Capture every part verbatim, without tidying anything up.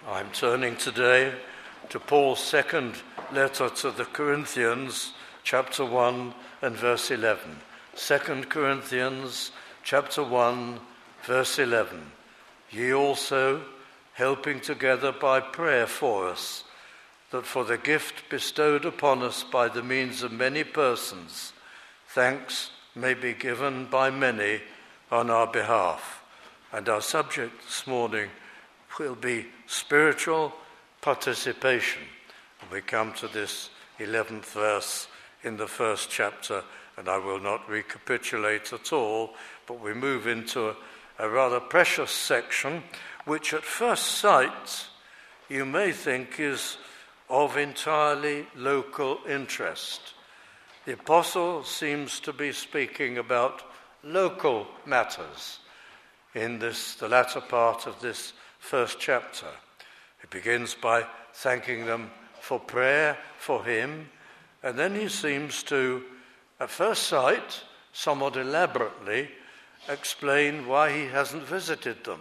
I'm turning today to Paul's second letter to the Corinthians, chapter one and verse eleven. Second Corinthians, chapter one, verse eleven. Ye also, helping together by prayer for us, that for the gift bestowed upon us by the means of many persons, thanks may be given by many on our behalf. And our subject this morning will be spiritual participation. We come to this eleventh verse in the first chapter, and I will not recapitulate at all, but we move into a, a rather precious section, which at first sight you may think is of entirely local interest. The apostle seems to be speaking about local matters in this, the latter part of this first chapter. He begins by thanking them for prayer for him, and then he seems to, at first sight, somewhat elaborately, explain why he hasn't visited them,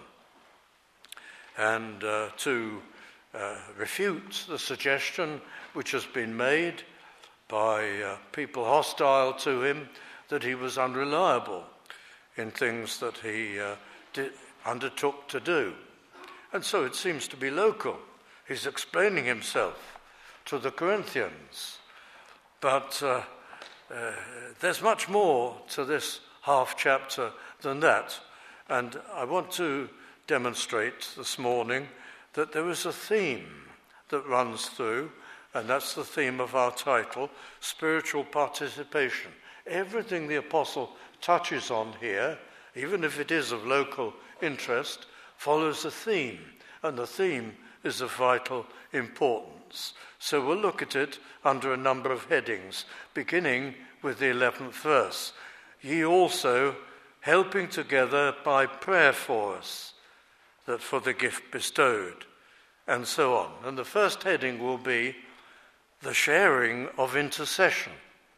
and uh, to uh, refute the suggestion which has been made by uh, people hostile to him that he was unreliable in things that he uh, did, undertook to do. And so it seems to be local. He's explaining himself to the Corinthians. But uh, uh, there's much more to this half chapter than that. And I want to demonstrate this morning that there is a theme that runs through, and that's the theme of our title, Spiritual Participation. Everything the apostle touches on here, even if it is of local interest, follows a theme, and the theme is of vital importance. So we'll look at it under a number of headings, beginning with the eleventh verse. Ye also, helping together by prayer for us, that for the gift bestowed, and so on. And the first heading will be the sharing of intercession,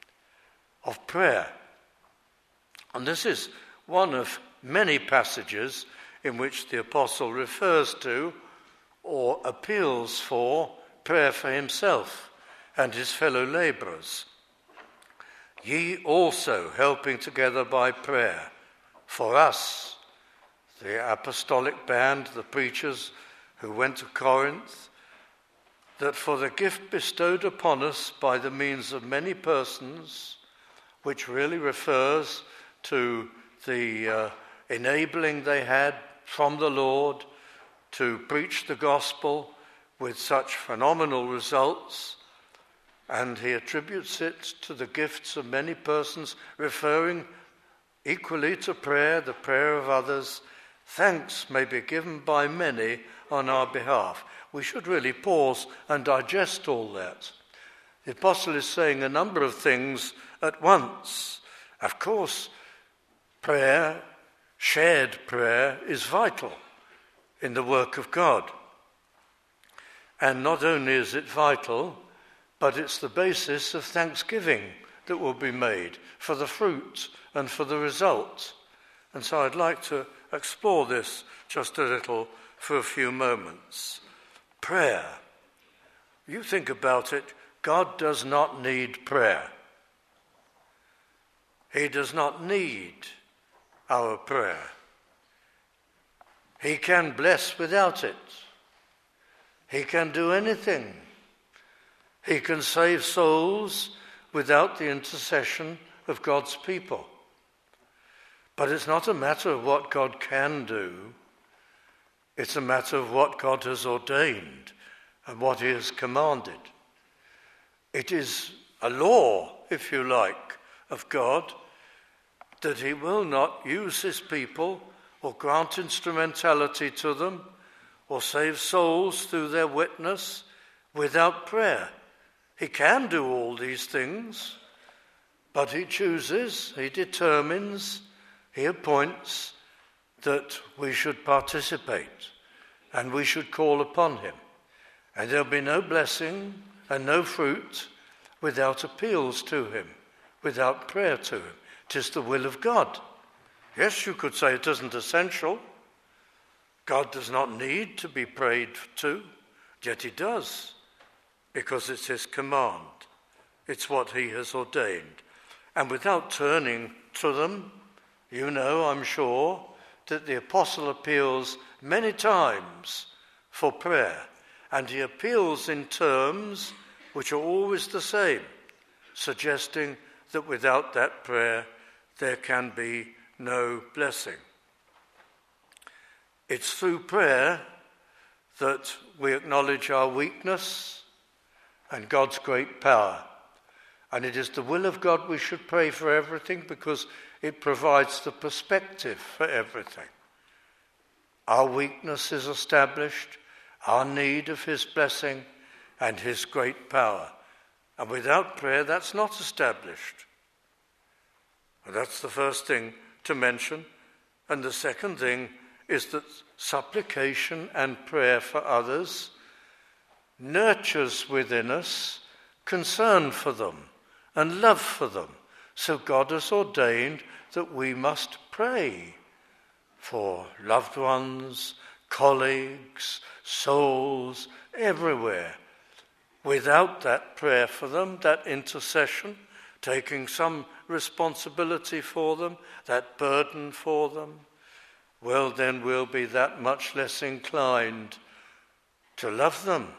of prayer. And this is one of many passages in which the apostle refers to or appeals for prayer for himself and his fellow labourers. Ye also, helping together by prayer for us, the apostolic band, the preachers who went to Corinth, that for the gift bestowed upon us by the means of many persons, which really refers to the uh, enabling they had from the Lord to preach the gospel with such phenomenal results, and he attributes it to the gifts of many persons, referring equally to prayer, the prayer of others. Thanks may be given by many on our behalf. We should really pause and digest all that. The apostle is saying a number of things at once. Of course, prayer, shared prayer, is vital in the work of God. And not only is it vital, but it's the basis of thanksgiving that will be made for the fruit and for the result. And so I'd like to explore this just a little for a few moments. Prayer. You think about it, God does not need prayer. He does not need our prayer. He can bless without it. He can do anything. He can save souls without the intercession of God's people. But it's not a matter of what God can do. It's a matter of what God has ordained and what he has commanded. It is a law, if you like, of God that he will not use his people or grant instrumentality to them or save souls through their witness without prayer. He can do all these things, but he chooses, he determines, he appoints that we should participate and we should call upon him. And there'll be no blessing and no fruit without appeals to him, without prayer to him. It is the will of God. Yes, you could say it isn't essential. God does not need to be prayed to. Yet he does, because it's his command. It's what he has ordained. And without turning to them, you know, I'm sure, that the apostle appeals many times for prayer. And he appeals in terms which are always the same, suggesting that without that prayer there can be no blessing. It's through prayer that we acknowledge our weakness and God's great power. And it is the will of God we should pray for everything, because it provides the perspective for everything. Our weakness is established, our need of his blessing and his great power. And without prayer, that's not established. And that's the first thing to mention. And the second thing is that supplication and prayer for others nurtures within us concern for them and love for them. So God has ordained that we must pray for loved ones, colleagues, souls, everywhere. Without that prayer for them, that intercession, taking some responsibility for them, that burden for them, well, then we'll be that much less inclined to love them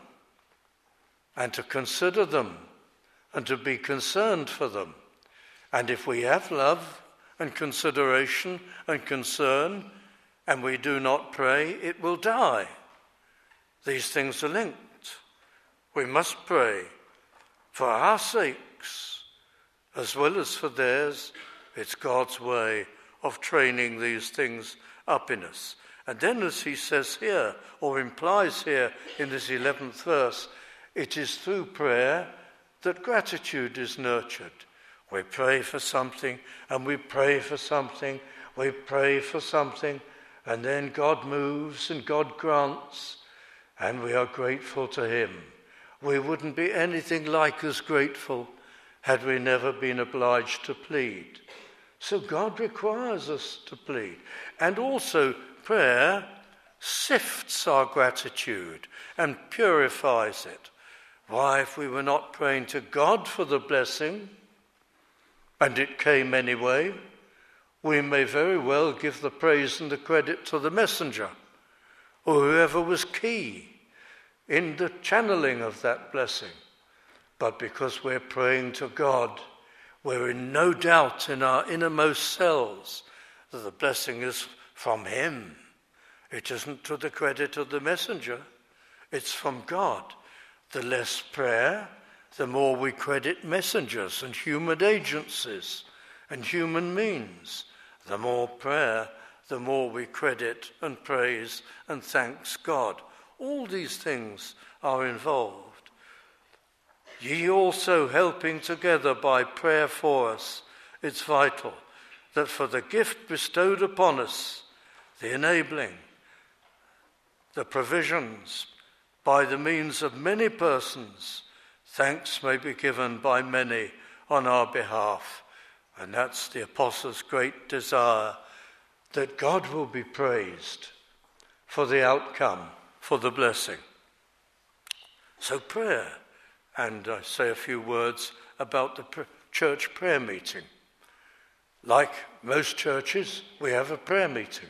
and to consider them and to be concerned for them. And if we have love and consideration and concern and we do not pray, it will die. These things are linked. We must pray for our sakes as well as for theirs. It's God's way of training these things up in us. And then, as he says here, or implies here in this eleventh verse, it is through prayer that gratitude is nurtured. We pray for something, and we pray for something, we pray for something, and then God moves and God grants, and we are grateful to him. We wouldn't be anything like as grateful had we never been obliged to plead. So God requires us to plead. And also prayer sifts our gratitude and purifies it. Why, if we were not praying to God for the blessing, and it came anyway, we may very well give the praise and the credit to the messenger, or whoever was key in the channeling of that blessing. But because we're praying to God, we're in no doubt in our innermost selves that the blessing is from him. It isn't to the credit of the messenger, it's from God. The less prayer, the more we credit messengers and human agencies and human means. The more prayer, the more we credit and praise and thanks God. All these things are involved. Ye also helping together by prayer for us. It's vital that for the gift bestowed upon us, the enabling, the provisions, by the means of many persons, thanks may be given by many on our behalf. And that's the apostle's great desire, that God will be praised for the outcome, for the blessing. So prayer, and I say a few words about the pr- church prayer meeting. Like most churches, we have a prayer meeting.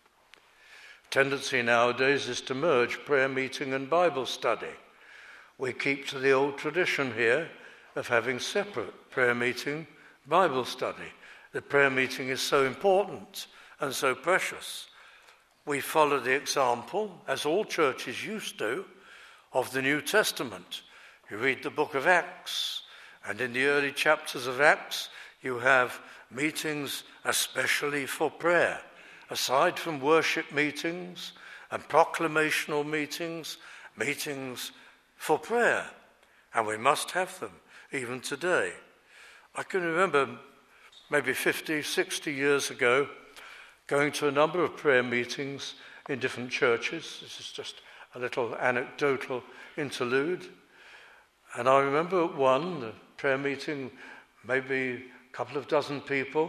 Tendency nowadays is to merge prayer meeting and Bible study. We keep to the old tradition here of having separate prayer meeting, Bible study. The prayer meeting is so important and so precious. We follow the example, as all churches used to, of the New Testament. You read the book of Acts, and in the early chapters of Acts, you have meetings especially for prayer. Aside from worship meetings and proclamational meetings, meetings for prayer. And we must have them, even today. I can remember maybe fifty, sixty years ago, going to a number of prayer meetings in different churches. This is just a little anecdotal interlude. And I remember at one, the prayer meeting, maybe a couple of dozen people,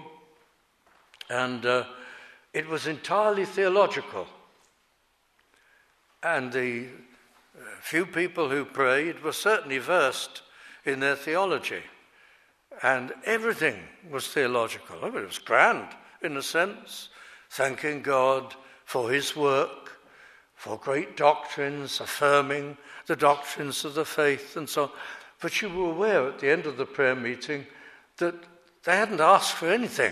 and uh, it was entirely theological. And the Few people who prayed were certainly versed in their theology, and everything was theological. I mean, it was grand, in a sense, thanking God for his work, for great doctrines, affirming the doctrines of the faith and so on. But you were aware at the end of the prayer meeting that they hadn't asked for anything.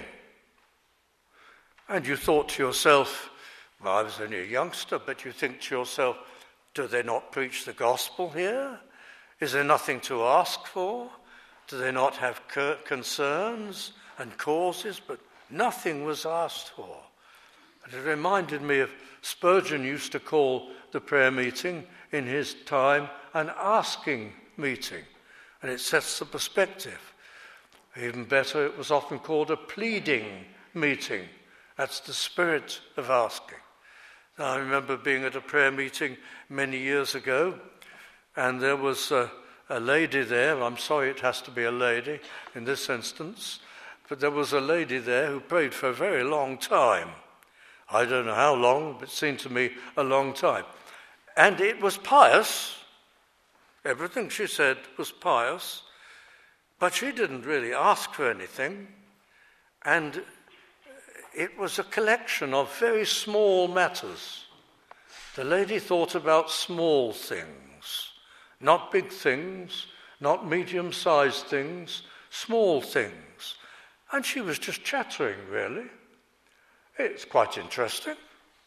And you thought to yourself, well, I was only a youngster, but you think to yourself, do they not preach the gospel here? Is there nothing to ask for? Do they not have concerns and causes? But nothing was asked for. And it reminded me of Spurgeon used to call the prayer meeting in his time an asking meeting. And it sets the perspective. Even better, it was often called a pleading meeting. That's the spirit of asking. Now, I remember being at a prayer meeting many years ago, and there was a, a lady there. I'm sorry it has to be a lady in this instance, but there was a lady there who prayed for a very long time. I don't know how long, but it seemed to me a long time. And it was pious. Everything she said was pious, but she didn't really ask for anything. And it was a collection of very small matters. The lady thought about small things, not big things, not medium-sized things, small things. And she was just chattering, really. It's quite interesting.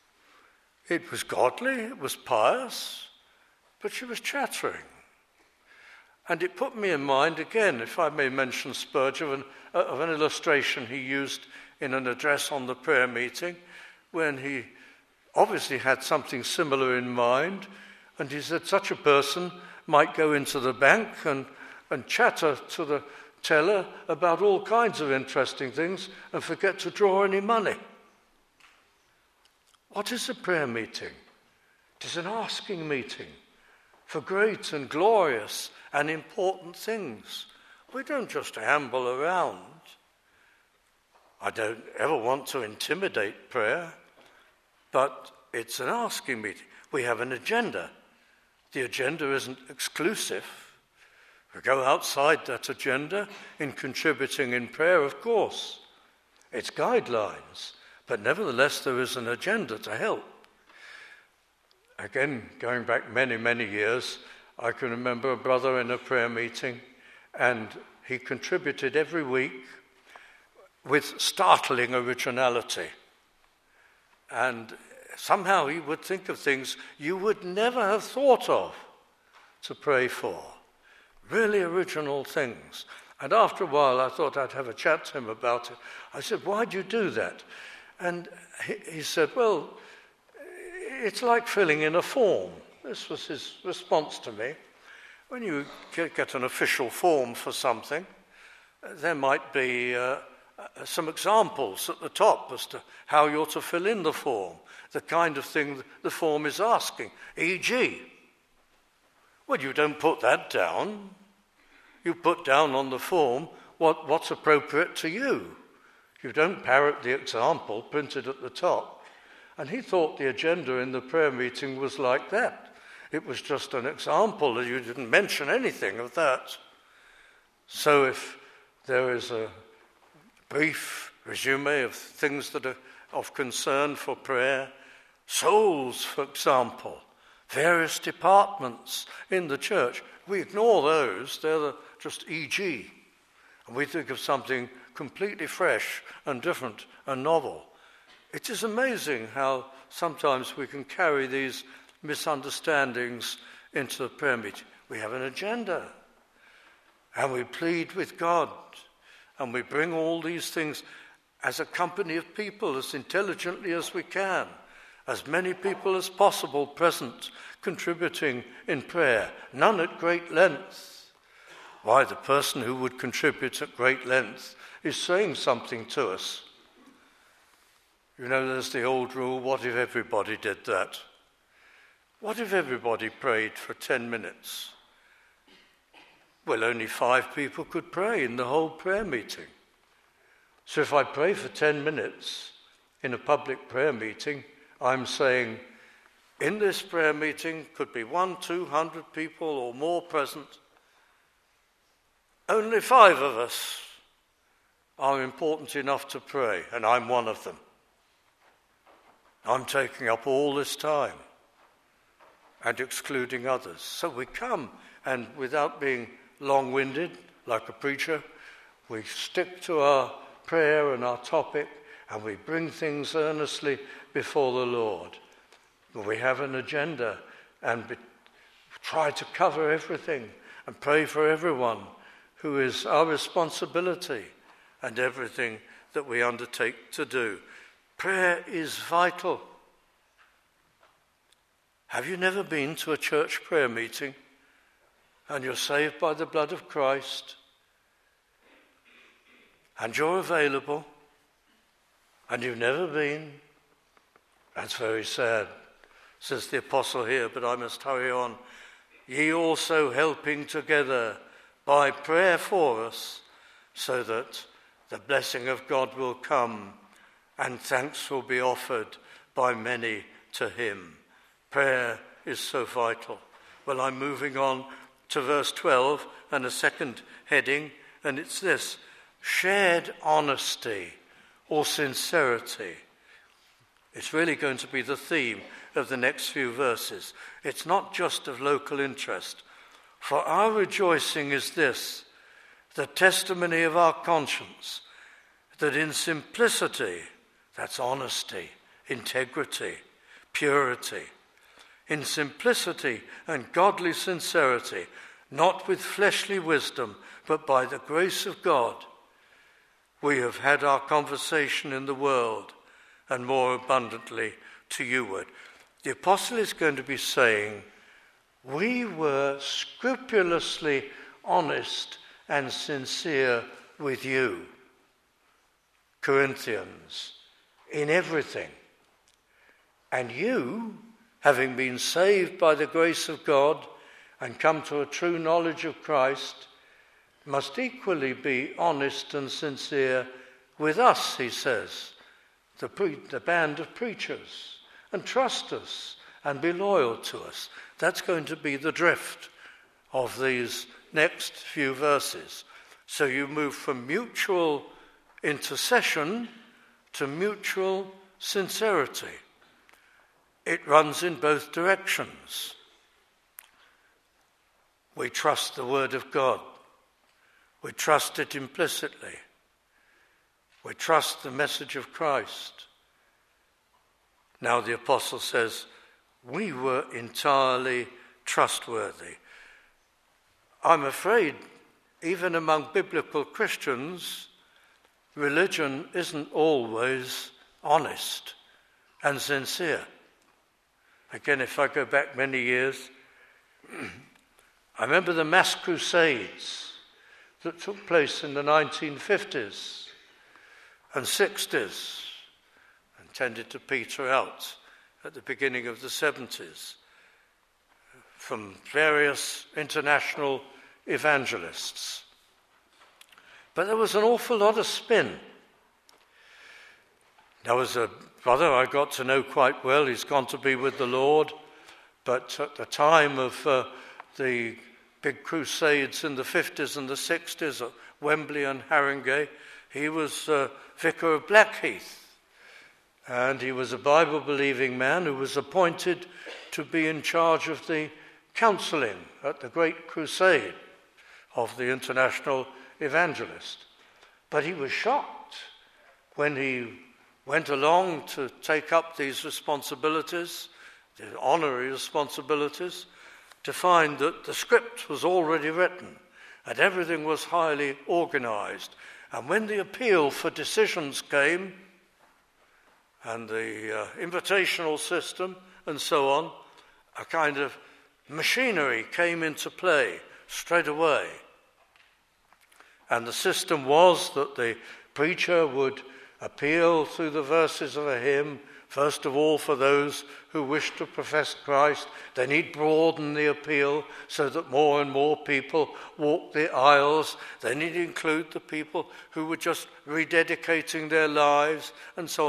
It was godly, it was pious, but she was chattering. And it put me in mind, again, if I may mention Spurgeon, of an, of an illustration he used in an address on the prayer meeting, when he obviously had something similar in mind, and he said such a person might go into the bank and, and chatter to the teller about all kinds of interesting things and forget to draw any money. What is a prayer meeting? It is an asking meeting for great and glorious and important things. We don't just amble around. I don't ever want to intimidate prayer, but it's an asking meeting. We have an agenda. The agenda isn't exclusive. We go outside that agenda in contributing in prayer, of course. It's guidelines, but nevertheless there is an agenda to help. Again, going back many, many years, I can remember a brother in a prayer meeting, and he contributed every week with startling originality. And somehow he would think of things you would never have thought of to pray for. Really original things. And after a while I thought I'd have a chat to him about it. I said, why do you do that? And he, he said, well, it's like filling in a form. This was his response to me. When you get an official form for something, there might be uh, some examples at the top as to how you're to fill in the form, the kind of thing the form is asking, for example. Well, you don't put that down. You put down on the form what, what's appropriate to you. You don't parrot the example printed at the top. And he thought the agenda in the prayer meeting was like that. It was just an example, and you didn't mention anything of that. So if there is a brief resume of things that are of concern for prayer, souls, for example, various departments in the church, we ignore those. They're the, just for example. And we think of something completely fresh and different and novel. It is amazing how sometimes we can carry these misunderstandings into the prayer meeting. We have an agenda, and we plead with God, and we bring all these things as a company of people as intelligently as we can, as many people as possible present, contributing in prayer, none at great length. Why, the person who would contribute at great length is saying something to us. You know, there's the old rule, what if everybody did that? What if everybody prayed for ten minutes? Well, only five people could pray in the whole prayer meeting. So if I pray for ten minutes in a public prayer meeting, I'm saying, in this prayer meeting could be one, two hundred people or more present. Only five of us are important enough to pray, and I'm one of them. I'm taking up all this time and excluding others. So we come, and without being long-winded, like a preacher, we stick to our prayer and our topic, and we bring things earnestly before the Lord. We have an agenda and be, try to cover everything and pray for everyone who is our responsibility and everything that we undertake to do. Prayer is vital. Have you never been to a church prayer meeting and you're saved by the blood of Christ and you're available and you've never been? That's very sad, says the apostle here, but I must hurry on. Ye also helping together by prayer for us, so that the blessing of God will come and thanks will be offered by many to him. Prayer is so vital. Well, I'm moving on to verse twelve and a second heading, and it's this: shared honesty or sincerity. It's really going to be the theme of the next few verses. It's not just of local interest. For our rejoicing is this, the testimony of our conscience, that in simplicity, that's honesty, integrity, purity, in simplicity and godly sincerity, not with fleshly wisdom, but by the grace of God, we have had our conversation in the world, and more abundantly to youward. The apostle is going to be saying, we were scrupulously honest and sincere with you, Corinthians, in everything. And you, having been saved by the grace of God and come to a true knowledge of Christ, must equally be honest and sincere with us, he says, the, pre- the band of preachers, and trust us and be loyal to us. That's going to be the drift of these next few verses. So you move from mutual intercession to mutual sincerity. It runs in both directions. We trust the word of God. We trust it implicitly. We trust the message of Christ. Now the apostle says, we were entirely trustworthy. I'm afraid, even among biblical Christians, religion isn't always honest and sincere. Again, if I go back many years, I remember the mass crusades that took place in the nineteen fifties and sixties and tended to peter out at the beginning of the seventies from various international evangelists. But there was an awful lot of spin. There was a brother I got to know quite well. He's gone to be with the Lord. But at the time of uh, the big crusades in the fifties and the sixties at Wembley and Haringey, he was uh, vicar of Blackheath. And he was a Bible-believing man who was appointed to be in charge of the counselling at the great crusade of the international evangelist. But he was shocked when he went along to take up these responsibilities, the honorary responsibilities, to find that the script was already written and everything was highly organized. And when the appeal for decisions came, and the uh, invitational system and so on, a kind of machinery came into play straight away. And the system was that the preacher would appeal through the verses of a hymn, first of all for those who wish to profess Christ. Then he'd broaden the appeal so that more and more people walk the aisles. Then he'd include the people who were just rededicating their lives and so on.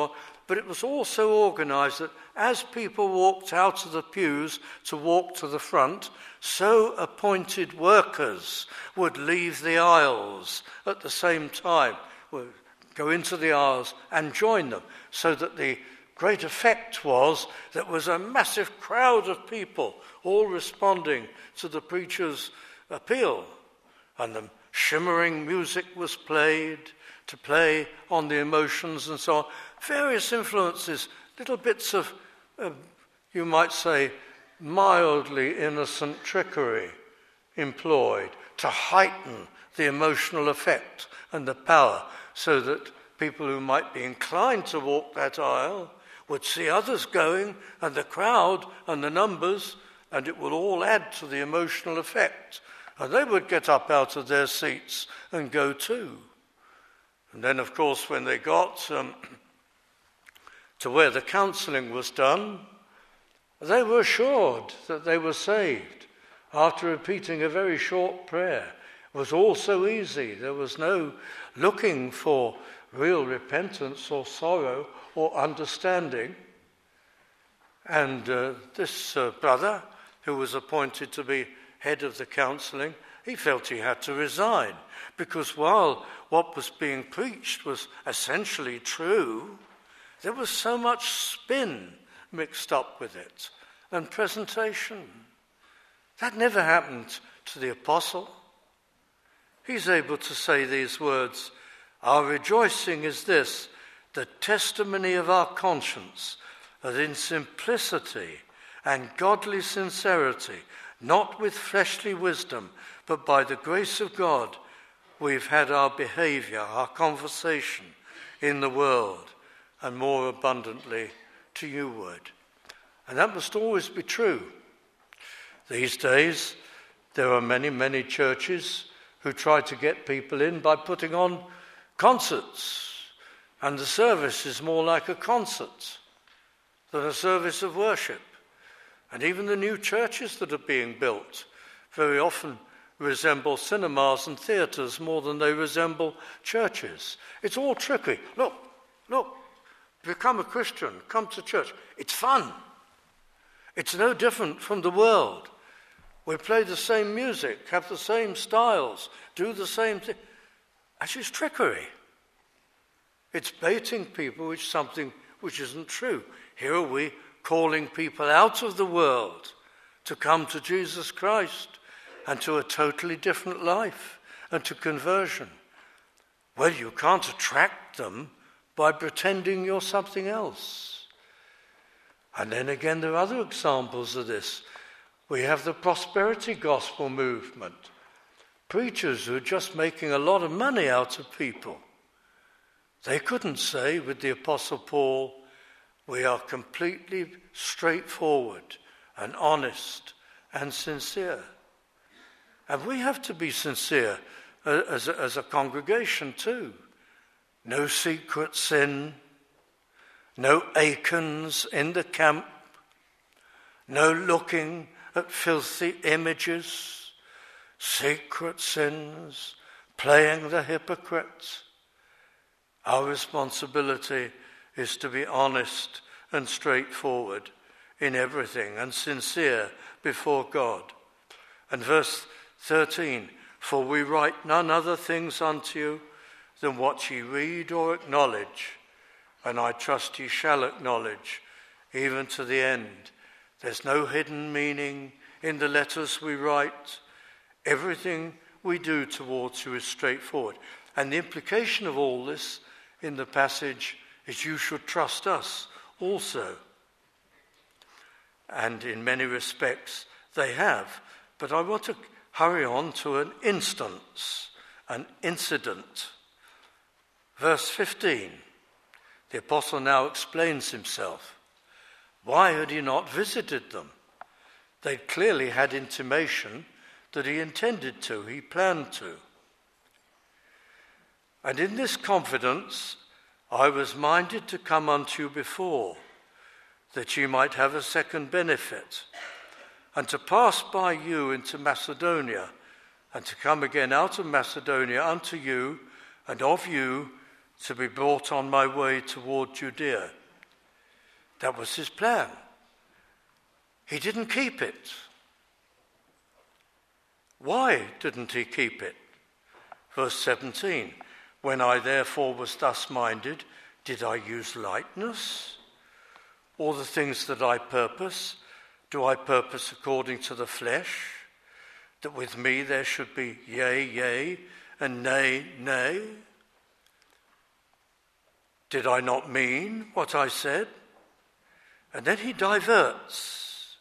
but it was also organised that as people walked out of the pews to walk to the front, so appointed workers would leave the aisles at the same time, would go into the aisles and join them, so that the great effect was there was a massive crowd of people all responding to the preacher's appeal, and the shimmering music was played to play on the emotions and so on. Various influences, little bits of, uh, you might say, mildly innocent trickery employed to heighten the emotional effect and the power, so that people who might be inclined to walk that aisle would see others going, and the crowd and the numbers, and it would all add to the emotional effect. And they would get up out of their seats and go too. And then, of course, when they got um, to where the counselling was done, they were assured that they were saved after repeating a very short prayer. It was all so easy. There was no looking for real repentance or sorrow or understanding. And uh, this uh, brother, who was appointed to be head of the counselling, he felt he had to resign, because while what was being preached was essentially true, there was so much spin mixed up with it and presentation. That never happened to the apostle. He's able to say these words, "Our rejoicing is this, the testimony of our conscience, that in simplicity and godly sincerity, not with fleshly wisdom, but by the grace of God, we've had our behaviour, our conversation in the world, and more abundantly to youward." And that must always be true. These days, there are many, many churches who try to get people in by putting on concerts, and the service is more like a concert than a service of worship. And even the new churches that are being built very often resemble cinemas and theatres more than they resemble churches. It's all trickery. Look, look, become a Christian, come to church. It's fun. It's no different from the world. We play the same music, have the same styles, do the same thing. Actually, it's trickery. It's baiting people with something which isn't true. Here are we calling people out of the world to come to Jesus Christ and to a totally different life and to conversion. Well, you can't attract them by pretending you're something else. And then again, there are other examples of this. We have the prosperity gospel movement. Preachers who are just making a lot of money out of people. They couldn't say with the Apostle Paul, we are completely straightforward and honest and sincere. And we have to be sincere as a, as a congregation too. No secret sin, no Achans in the camp, no looking at filthy images, secret sins, playing the hypocrites. Our responsibility is to be honest and straightforward in everything and sincere before God. And verse thirteen, for we write none other things unto you than what ye read or acknowledge, and I trust ye shall acknowledge even to the end. There's no hidden meaning in the letters we write. Everything we do towards you is straightforward. And the implication of all this in the passage is you should trust us also. And in many respects they have. But I want to hurry on to an instance, an incident. Verse fifteen, the apostle now explains himself. Why had he not visited them? They clearly had intimation that he intended to, he planned to. And in this confidence I was minded to come unto you before, that ye might have a second benefit, and to pass by you into Macedonia, and to come again out of Macedonia unto you, and of you to be brought on my way toward Judea. That was his plan. He didn't keep it. Why didn't he keep it? Verse seventeen, when I therefore was thus minded, did I use lightness? All the things that I purpose, do I purpose according to the flesh? That with me there should be yea, yea, and nay, nay? Did I not mean what I said? And then he diverts,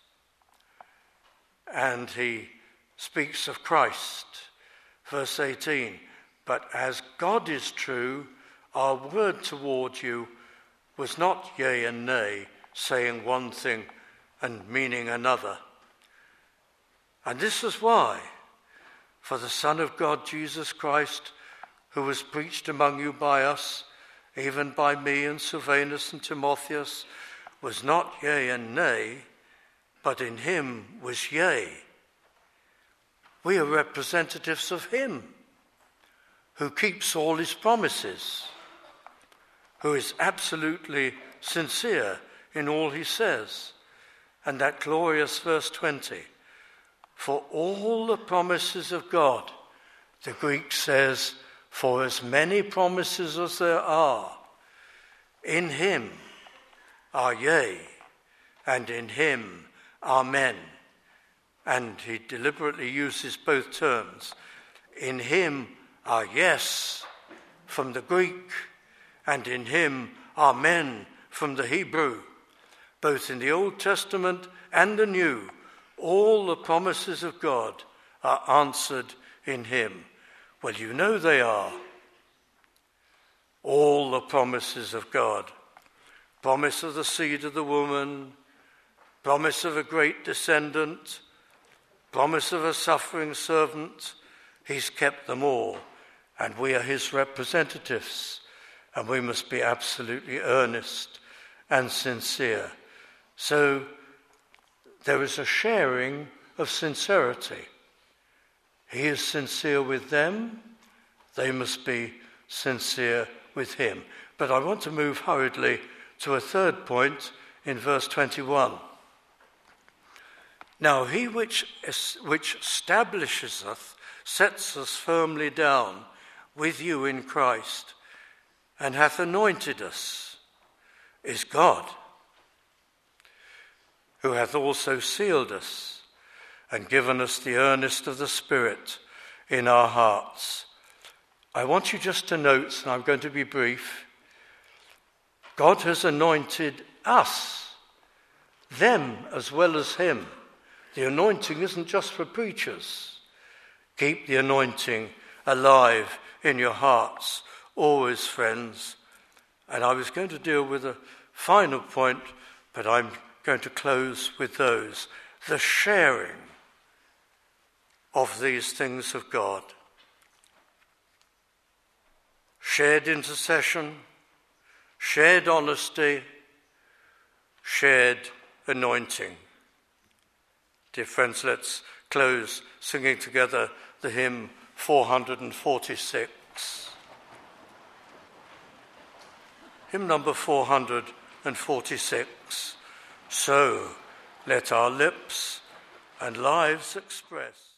and he speaks of Christ. Verse eighteen, but as God is true, our word toward you was not yea and nay, saying one thing and meaning another. And this is why, for the Son of God, Jesus Christ, who was preached among you by us, even by me and Silvanus and Timotheus, was not yea and nay, but in him was yea. We are representatives of him, who keeps all his promises, who is absolutely sincere in all he says. And that glorious verse twenty, for all the promises of God, the Greek says, for as many promises as there are, in him are yea, and in him amen. And he deliberately uses both terms. In him are yes from the Greek, and in him amen from the Hebrew. Both in the Old Testament and the New, all the promises of God are answered in him. Well, you know they are. All the promises of God. Promise of the seed of the woman, promise of a great descendant, promise of a suffering servant. He's kept them all, and we are his representatives, and we must be absolutely earnest and sincere. So there is a sharing of sincerity. He is sincere with them, they must be sincere with him. But I want to move hurriedly to a third point in verse twenty-one. Now he which, which establishes us, sets us firmly down with you in Christ, and hath anointed us, is God, who hath also sealed us, and given us the earnest of the Spirit in our hearts. I want you just to note, and I'm going to be brief, God has anointed us, them as well as him. The anointing isn't just for preachers. Keep the anointing alive in your hearts, always, friends. And I was going to deal with a final point, but I'm going to close with those. The sharing of these things of God. Shared intercession, shared honesty, shared anointing. Dear friends, let's close singing together the hymn four forty-six. Hymn number four forty-six. So let our lips and lives express